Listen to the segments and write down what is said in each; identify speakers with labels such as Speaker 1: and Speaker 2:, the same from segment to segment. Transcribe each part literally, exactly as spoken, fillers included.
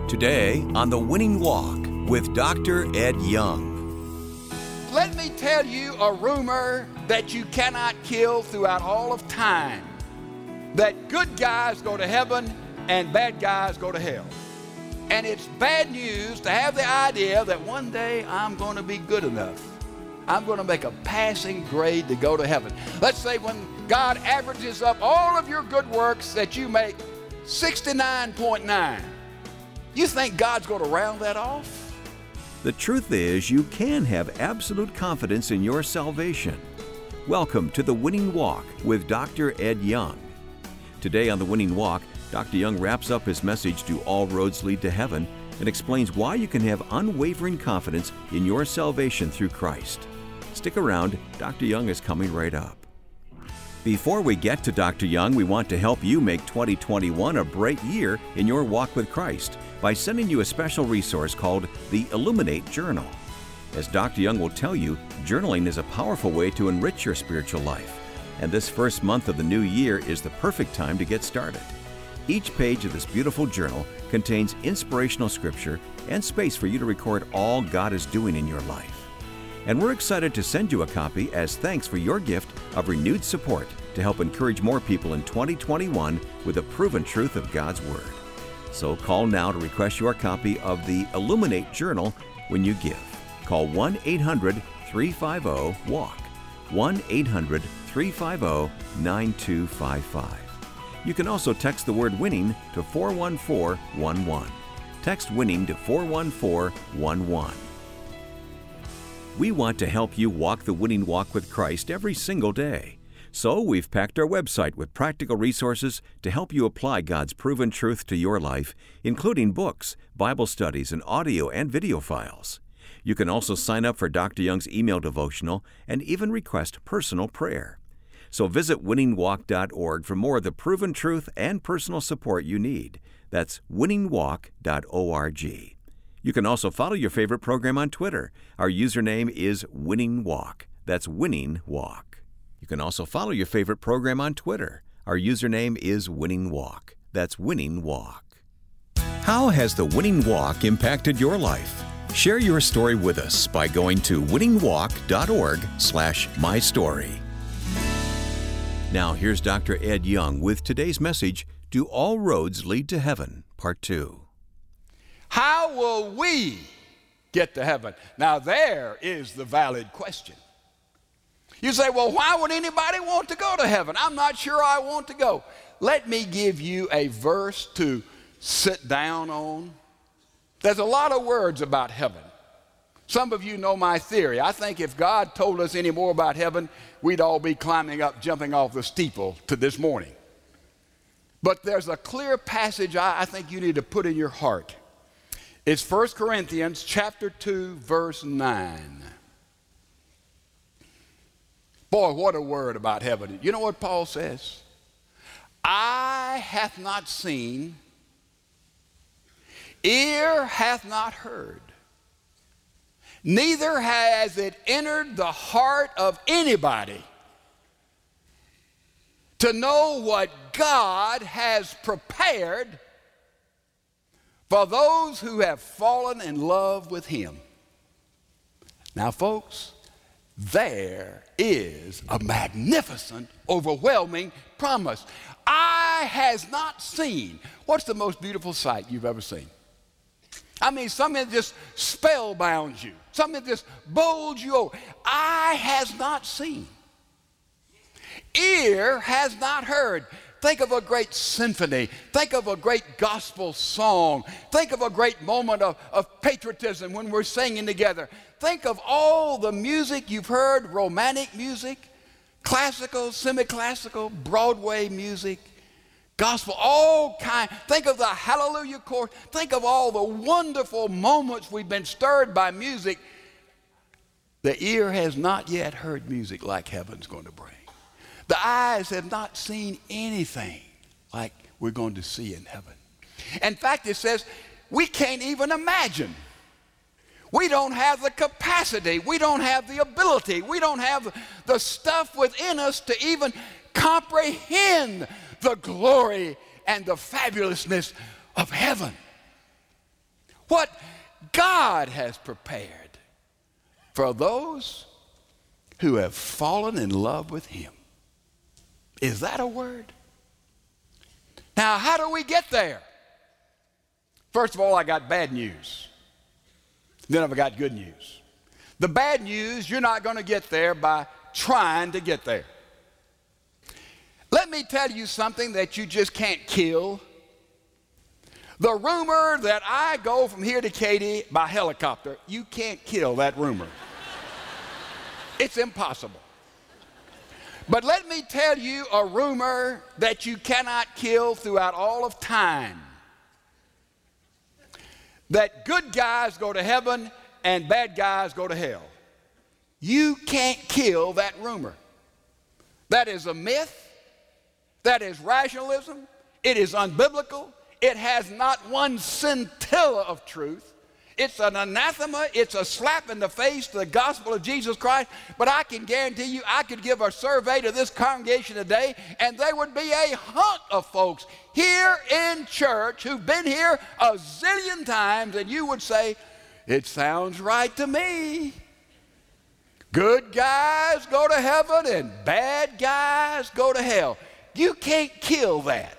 Speaker 1: Today on The Winning Walk with Doctor Ed Young.
Speaker 2: Let me tell you a rumor that you cannot kill throughout all of time. That good guys go to heaven and bad guys go to hell. And it's bad news to have the idea that one day I'm going to be good enough. I'm going to make a passing grade to go to heaven. Let's say when God averages up all of your good works that you make sixty-nine point nine. You think God's going to round that off?
Speaker 1: The truth is, you can have absolute confidence in your salvation. Welcome to The Winning Walk with Doctor Ed Young. Today on The Winning Walk, Doctor Young wraps up his message, Do All Roads Lead to Heaven, and explains why you can have unwavering confidence in your salvation through Christ. Stick around, Doctor Young is coming right up. Before we get to Doctor Young, we want to help you make twenty twenty-one a bright year in your walk with Christ by sending you a special resource called the Illuminate Journal. As Doctor Young will tell you, journaling is a powerful way to enrich your spiritual life, and this first month of the new year is the perfect time to get started. Each page of this beautiful journal contains inspirational scripture and space for you to record all God is doing in your life. And we're excited to send you a copy as thanks for your gift of renewed support to help encourage more people in twenty twenty-one with the proven truth of God's Word. So call now to request your copy of the Illuminate Journal when you give. Call one eight hundred three five zero WALK, one eight hundred three five zero nine two five five. You can also text the word WINNING to four one four one one. Text WINNING to four one four one one. We want to help you walk the winning walk with Christ every single day. So we've packed our website with practical resources to help you apply God's proven truth to your life, including books, Bible studies, and audio and video files. You can also sign up for Doctor Young's email devotional and even request personal prayer. So visit winning walk dot org for more of the proven truth and personal support you need. That's winning walk dot org. You can also follow your favorite program on Twitter. Our username is Winning Walk. That's Winning Walk. You can also follow your favorite program on Twitter. Our username is Winning Walk. That's Winning Walk. How has the Winning Walk impacted your life? Share your story with us by going to winning walk dot org slash my story. Now here's Doctor Ed Young with today's message, Do All Roads Lead to Heaven, Part two.
Speaker 2: How will we get to heaven? Now there is the valid question. You say, well, why would anybody want to go to heaven? I'm not sure I want to go. Let me give you a verse to sit down on. There's a lot of words about heaven. Some of you know my theory. I think if God told us any more about heaven, we'd all be climbing up, jumping off the steeple to this morning. But there's a clear passage I, I think you need to put in your heart. It's First Corinthians chapter two, verse nine. Boy, what a word about heaven. You know what Paul says? Eye hath not seen, ear hath not heard, neither has it entered the heart of anybody to know what God has prepared for those who have fallen in love with Him. Now, folks, there is a magnificent, overwhelming promise. Eye has not seen. What's the most beautiful sight you've ever seen? I mean, something that just spellbounds you, something that just bowls you over. Eye has not seen. Ear has not heard. Think of a great symphony. Think of a great gospel song. Think of a great moment of, of patriotism when we're singing together. Think of all the music you've heard, romantic music, classical, semi-classical, Broadway music, gospel, all kind. Think of the hallelujah chorus. Think of all the wonderful moments we've been stirred by music. The ear has not yet heard music like heaven's going to bring. The eyes have not seen anything like we're going to see in heaven. In fact, it says we can't even imagine. We don't have the capacity. We don't have the ability. We don't have the stuff within us to even comprehend the glory and the fabulousness of heaven. what God has prepared for those who have fallen in love with him. Is that a word? Now, how do we get there? First of all, I got bad news. Then I've got good news. The bad news, you're not going to get there by trying to get there. Let me tell you something that you just can't kill. The rumor that I go from here to Katy by helicopter, you can't kill that rumor. It's impossible. But let me tell you a rumor that you cannot kill throughout all of time. That good guys go to heaven and bad guys go to hell. You can't kill that rumor. That is a myth. That is rationalism. It is unbiblical. It has not one scintilla of truth. It's an anathema. It's a slap in the face to the gospel of Jesus Christ. But I can guarantee you, I could give a survey to this congregation today, and there would be a hunk of folks here in church who've been here a zillion times, and you would say, it sounds right to me. Good guys go to heaven and bad guys go to hell. You can't kill that.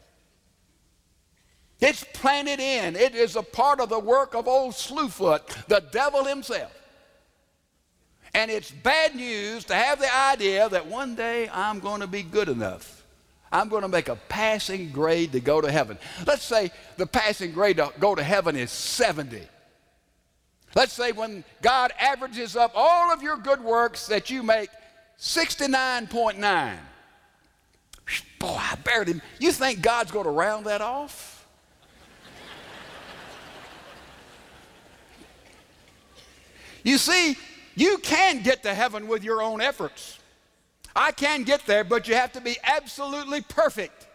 Speaker 2: It's planted in. It is a part of the work of old Slewfoot, the devil himself. And it's bad news to have the idea that one day I'm going to be good enough. I'm going to make a passing grade to go to heaven. Let's say the passing grade to go to heaven is seventy. Let's say when God averages up all of your good works that you make sixty-nine point nine. Boy, I buried him. You think God's going to round that off? You see, you can get to heaven with your own efforts. I can get there, but you have to be absolutely perfect.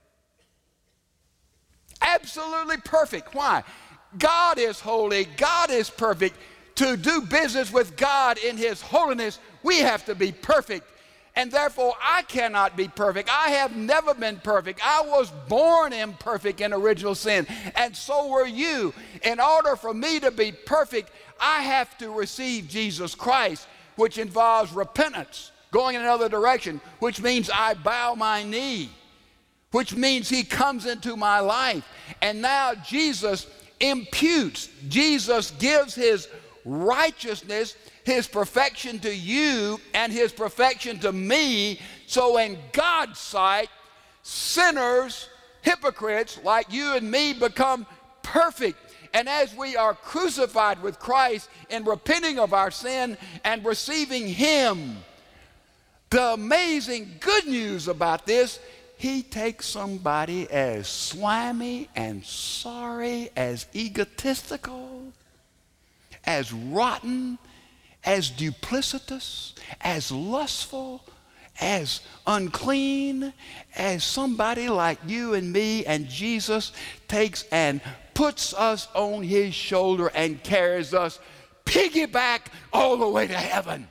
Speaker 2: Absolutely perfect. Why? God is holy. God is perfect. To do business with God in his holiness, we have to be perfect. And therefore, I cannot be perfect. I have never been perfect. I was born imperfect in original sin, and so were you. In order for me to be perfect, I have to receive Jesus Christ, which involves repentance, going in another direction, which means I bow my knee, which means he comes into my life. And now Jesus imputes, Jesus gives his righteousness, his perfection to you and his perfection to me, so in God's sight, sinners, hypocrites like you and me become perfect. And as we are crucified with Christ in repenting of our sin and receiving him, the amazing good news about this, he takes somebody as slimy and sorry, as egotistical, as rotten, as duplicitous, as lustful, as unclean, as somebody like you and me, and Jesus takes and puts us on his shoulder and carries us piggyback all the way to heaven.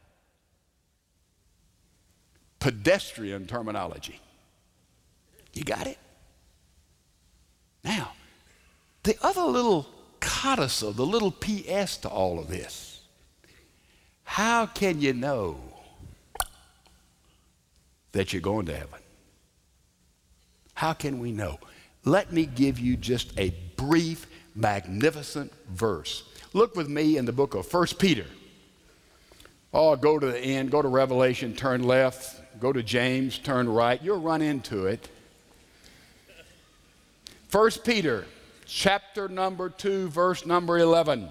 Speaker 2: Pedestrian terminology. You got it? Now, the other little codicil, the little P S to all of this. How can you know that you're going to heaven? How can we know? Let me give you just a brief, magnificent verse. Look with me in the book of First Peter. Oh, go to the end, go to Revelation, turn left, go to James, turn right. You'll run into it. First Peter, chapter number two, verse number eleven.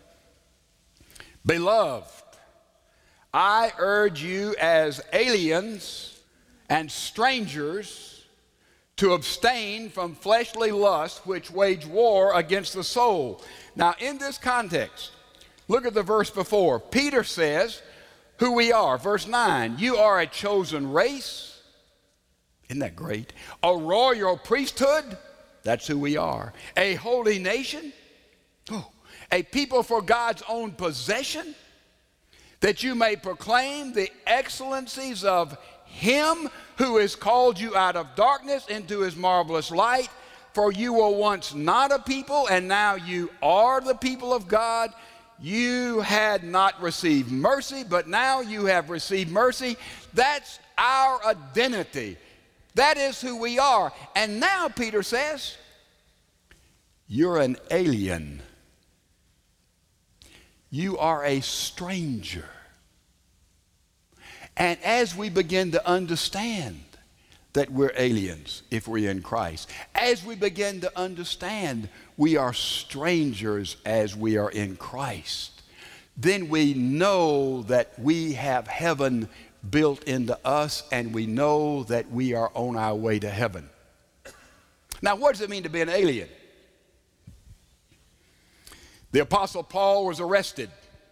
Speaker 2: Beloved, I urge you as aliens and strangers to abstain from fleshly lusts which wage war against the soul. Now, in this context, look at the verse before. Peter says who we are. Verse nine, you are a chosen race. Isn't that great? A royal priesthood. That's who we are. A holy nation. Oh, a people for God's own possession, that you may proclaim the excellencies of him who has called you out of darkness into his marvelous light. For you were once not a people, and now you are the people of God. You had not received mercy, but now you have received mercy. That's our identity. That is who we are. And now Peter says, you're an alien. You are a stranger. And as we begin to understand that we're aliens if we're in Christ, as we begin to understand we are strangers as we are in Christ, then we know that we have heaven built into us, and we know that we are on our way to heaven. Now, what does it mean to be an alien? The Apostle Paul was arrested.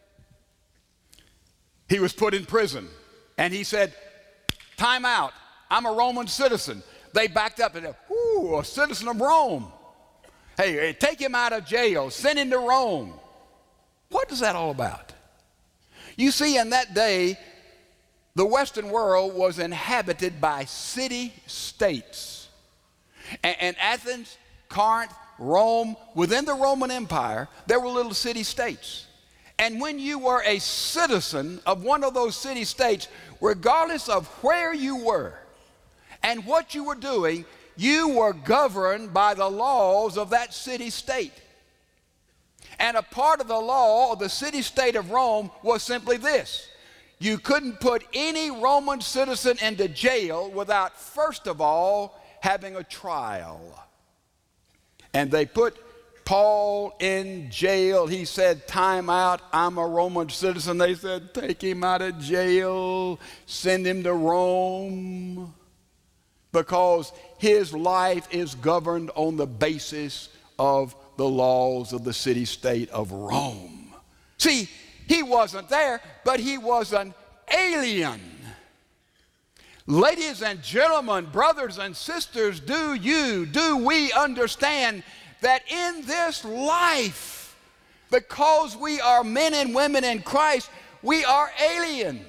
Speaker 2: He was put in prison, and he said, time out. I'm a Roman citizen. They backed up and said, ooh, a citizen of Rome. Hey, take him out of jail. Send him to Rome. What is that all about? You see, in that day, the Western world was inhabited by city-states. And, and Athens, Corinth, Rome, within the Roman Empire, there were little city-states. And when you were a citizen of one of those city-states, regardless of where you were and what you were doing, you were governed by the laws of that city-state. And a part of the law of the city-state of Rome was simply this: you couldn't put any Roman citizen into jail without first of all having a trial. And they put Paul in jail. He said, time out, I'm a Roman citizen. They said, take him out of jail, send him to Rome, because his life is governed on the basis of the laws of the city-state of Rome. See, he wasn't there, but he was an alien. Ladies and gentlemen, brothers and sisters, do you, do we understand that in this life, because we are men and women in Christ, we are aliens?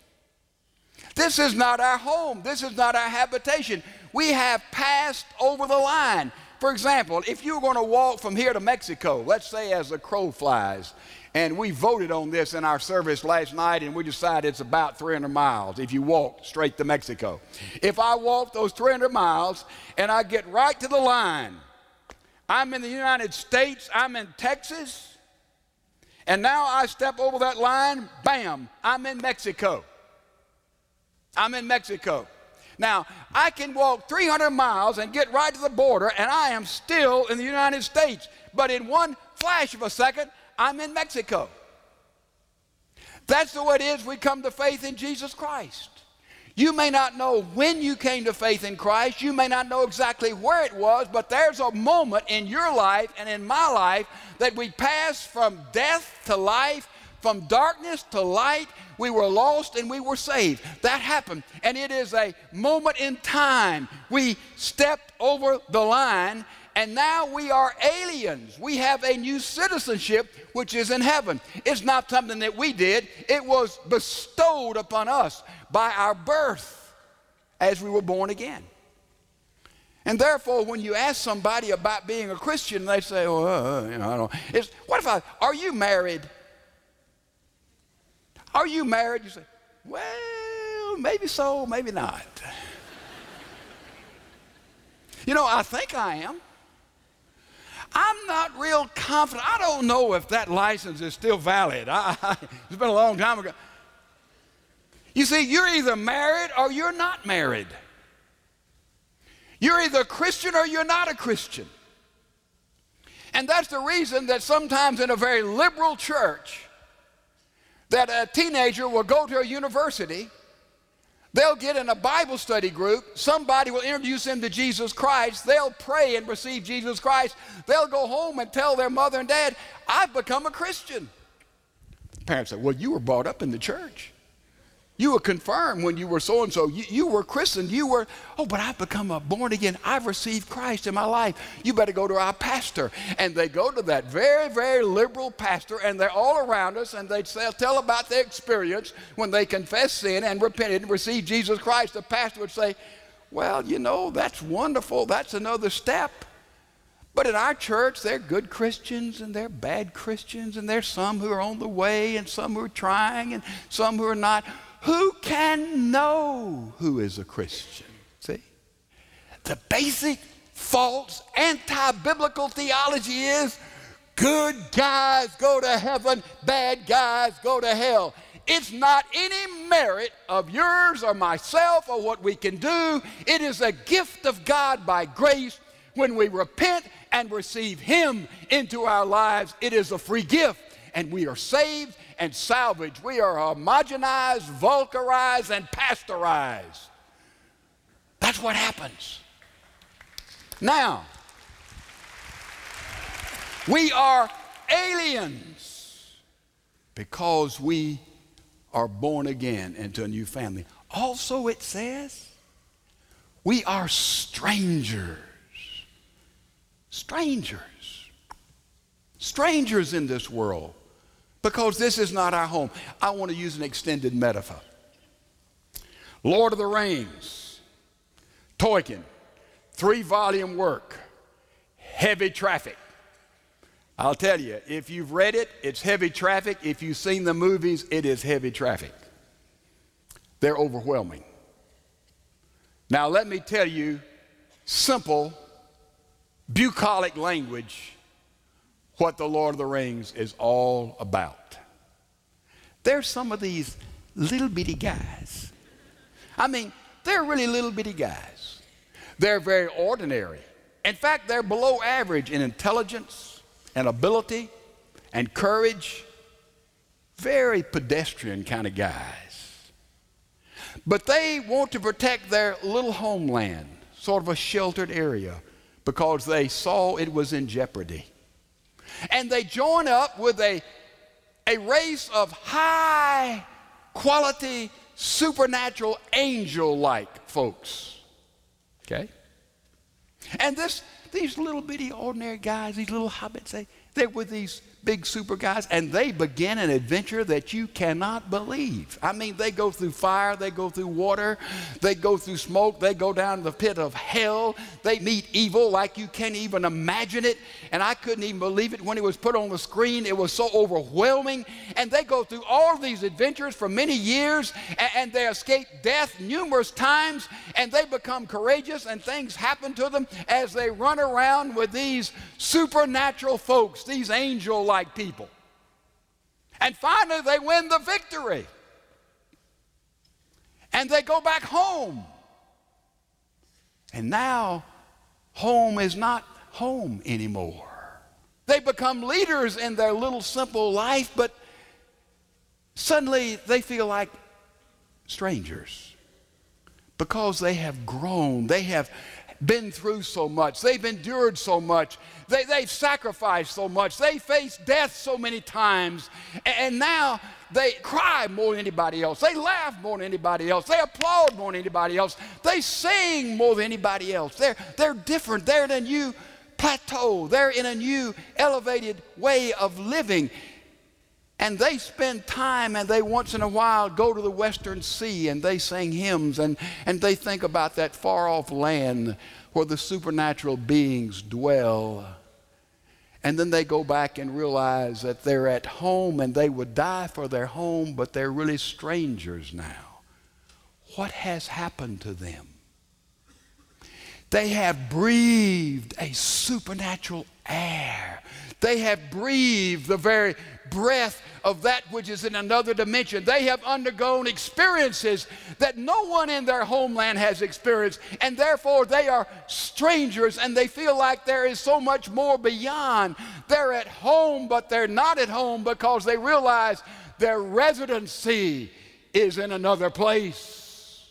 Speaker 2: This is not our home. This is not our habitation. We have passed over the line. For example, if you were going to walk from here to Mexico, let's say as the crow flies, and we voted on this in our service last night, and we decided it's about three hundred miles if you walk straight to Mexico. If I walk those three hundred miles and I get right to the line, I'm in the United States, I'm in Texas, and now I step over that line, bam, I'm in Mexico. I'm in Mexico. Now, I can walk three hundred miles and get right to the border, and I am still in the United States. But in one flash of a second, I'm in Mexico. That's the way it is we come to faith in Jesus Christ. You may not know when you came to faith in Christ. You may not know exactly where it was, but there's a moment in your life and in my life that we pass from death to life, from darkness to light. We were lost and we were saved. That happened, and it is a moment in time. We stepped over the line, and now we are aliens. We have a new citizenship, which is in heaven. It's not something that we did. It was bestowed upon us by our birth as we were born again. And therefore, when you ask somebody about being a Christian, they say, oh, uh, you know, I don't know. It's, what if I, are you married? Are you married? You say, well, maybe so, maybe not. You know, I think I am. I'm not real confident. I don't know if that license is still valid. I, I, it's been a long time ago. You see, you're either married or you're not married. You're either a Christian or you're not a Christian. And that's the reason that sometimes in a very liberal church, that a teenager will go to a university, they'll get in a Bible study group, somebody will introduce them to Jesus Christ, they'll pray and receive Jesus Christ, they'll go home and tell their mother and dad, I've become a Christian. The parents say, well, you were brought up in the church. You were confirmed when you were so-and-so. You, you were christened. You were, oh, but I've become a born again. I've received Christ in my life. You better go to our pastor. And they go to that very, very liberal pastor, and they're all around us, and they tell about their experience when they confessed sin and repented and received Jesus Christ. The pastor would say, well, you know, that's wonderful. That's another step. But in our church, there are good Christians and there are bad Christians, and there's some who are on the way and some who are trying and some who are not. Who can know who is a Christian? See? The basic false anti-biblical theology is good guys go to heaven, bad guys go to hell. It's not any merit of yours or myself or what we can do. It is a gift of God by grace. When we repent and receive Him into our lives, it is a free gift, and we are saved and salvaged. We are homogenized, vulgarized, and pasteurized. That's what happens. Now, we are aliens because we are born again into a new family. Also, it says we are strangers. Strangers. Strangers in this world, because this is not our home. I want to use an extended metaphor. Lord of the Rings, Tolkien, three-volume work, heavy traffic. I'll tell you, if you've read it, it's heavy traffic. If you've seen the movies, it is heavy traffic. They're overwhelming. Now, let me tell you simple, bucolic language what the Lord of the Rings is all about. There's some of these little bitty guys. I mean, they're really little bitty guys. They're very ordinary. In fact, they're below average in intelligence and ability and courage. Very pedestrian kind of guys. But they want to protect their little homeland, sort of a sheltered area, because they saw it was in jeopardy. And they join up with a, a race of high quality, supernatural, angel-like folks. Okay? And this, these little bitty ordinary guys, these little hobbits, they, they're with these big super guys, and they begin an adventure that you cannot believe. I mean, they go through fire, they go through water, they go through smoke, they go down to the pit of hell, they meet evil like you can't even imagine it, and I couldn't even believe it when it was put on the screen. It was so overwhelming, and they go through all of these adventures for many years, and, and they escape death numerous times, and they become courageous, and things happen to them as they run around with these supernatural folks, these angel-like people. And finally they win the victory. And they go back home. And now home is not home anymore. They become leaders in their little simple life, but suddenly they feel like strangers because they have grown. They have been through so much. They've endured so much. They, they've sacrificed so much. They faced death so many times. And now they cry more than anybody else. They laugh more than anybody else. They applaud more than anybody else. They sing more than anybody else. They're, they're different. They're in a new plateau. They're in a new elevated way of living. And they spend time, and they once in a while go to the Western Sea, and they sing hymns, and, and they think about that far-off land where the supernatural beings dwell. And then they go back and realize that they're at home, and they would die for their home, but they're really strangers now. What has happened to them? They have breathed a supernatural air. They have breathed the very breath of that which is in another dimension. They have undergone experiences that no one in their homeland has experienced, and therefore they are strangers, and they feel like there is so much more beyond. They're at home, but they're not at home because they realize their residency is in another place.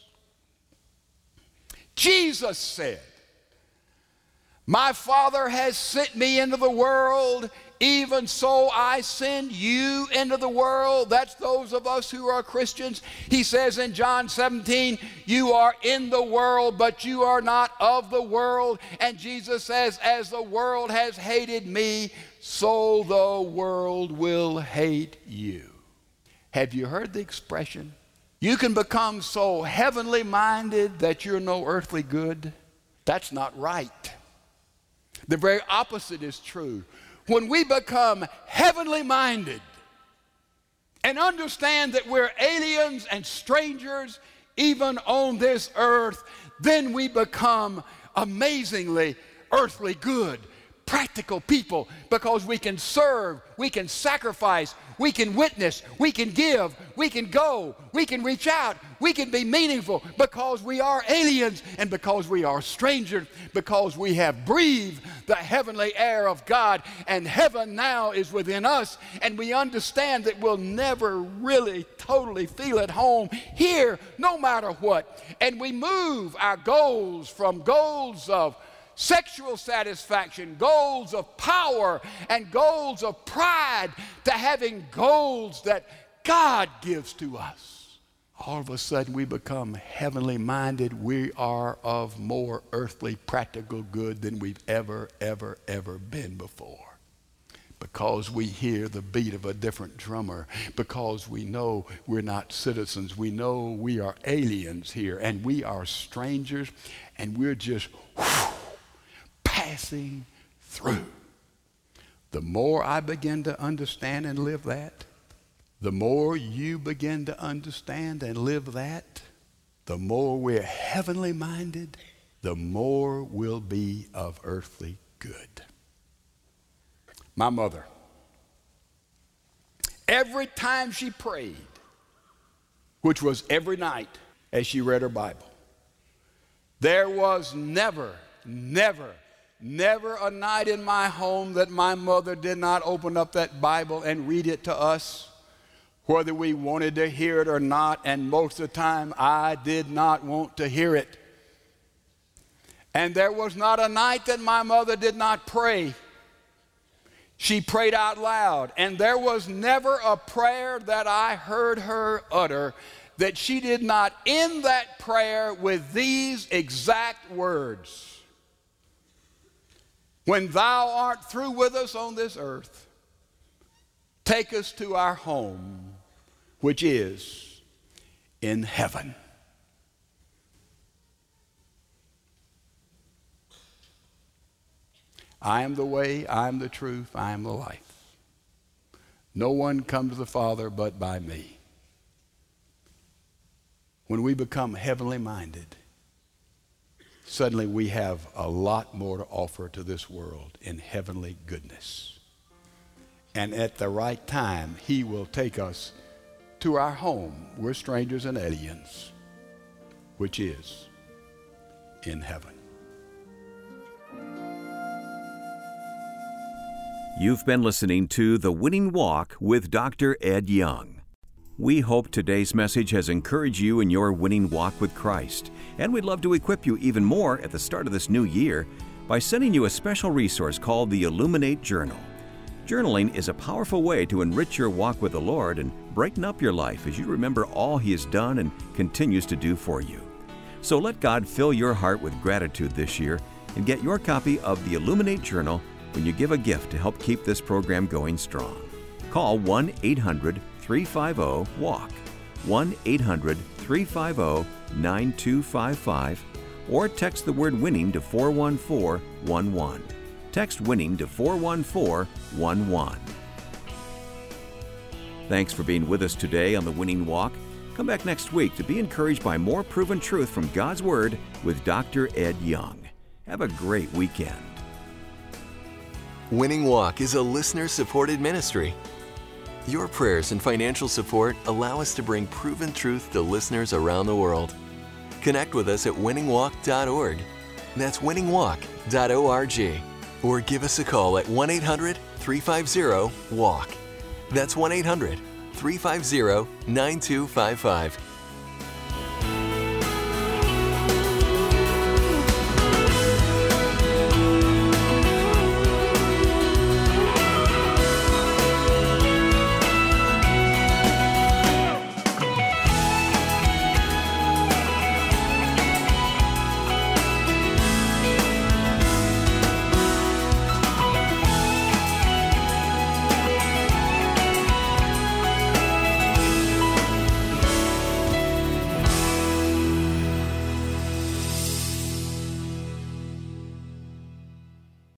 Speaker 2: Jesus said, "My Father has sent me into the world, even so I send you into the world." That's those of us who are Christians. He says in John seventeen, "You are in the world, but you are not of the world." And Jesus says, "As the world has hated me, so the world will hate you." Have you heard the expression? You can become so heavenly minded that you're no earthly good. That's not right. The very opposite is true. When we become heavenly minded and understand that we're aliens and strangers even on this earth, then we become amazingly earthly good, practical people, because we can serve, we can sacrifice, we can witness, we can give, we can go, we can reach out, we can be meaningful because we are aliens and because we are strangers, because we have breathed the heavenly air of God, and heaven now is within us, and we understand that we'll never really totally feel at home here no matter what. And we move our goals from goals of sexual satisfaction, goals of power, and goals of pride to having goals that God gives to us. All of a sudden we become heavenly minded. We are of more earthly practical good than we've ever, ever, ever been before. Because we hear the beat of a different drummer, because we know we're not citizens, we know we are aliens here, and we are strangers, and we're just whew, passing through. The more I begin to understand and live that, the more you begin to understand and live that, the more we're heavenly minded, the more we'll be of earthly good. My mother, every time she prayed, which was every night as she read her Bible, there was never, never, never a night in my home that my mother did not open up that Bible and read it to us, whether we wanted to hear it or not, and most of the time I did not want to hear it. And there was not a night that my mother did not pray. She prayed out loud, and there was never a prayer that I heard her utter that she did not end that prayer with these exact words: when thou art through with us on this earth, take us to our home, which is in heaven. I am the way, I am the truth, I am the life. No one comes to the Father but by me. When we become heavenly minded, suddenly we have a lot more to offer to this world in heavenly goodness. And at the right time, He will take us to our home. We're strangers and aliens, which is in heaven.
Speaker 1: You've been listening to The Winning Walk with Doctor Ed Young. We hope today's message has encouraged you in your winning walk with Christ, and we'd love to equip you even more at the start of this new year by sending you a special resource called the Illuminate Journal. Journaling is a powerful way to enrich your walk with the Lord and brighten up your life as you remember all He has done and continues to do for you. So let God fill your heart with gratitude this year and get your copy of the Illuminate Journal when you give a gift to help keep this program going strong. Call one eight hundred three five zero walk, one eight hundred three five zero nine two five five, or text the word winning to four one four one one. Text winning to four one four one one. Thanks for being with us today on The Winning Walk. Come back next week to be encouraged by more proven truth from God's Word with Doctor Ed Young. Have a great weekend.
Speaker 3: Winning Walk is a listener-supported ministry. Your prayers and financial support allow us to bring proven truth to listeners around the world. Connect with us at winning walk dot org. That's winning walk dot org. Or give us a call at one eight hundred three five zero walk. That's one eight hundred three five zero nine two five five.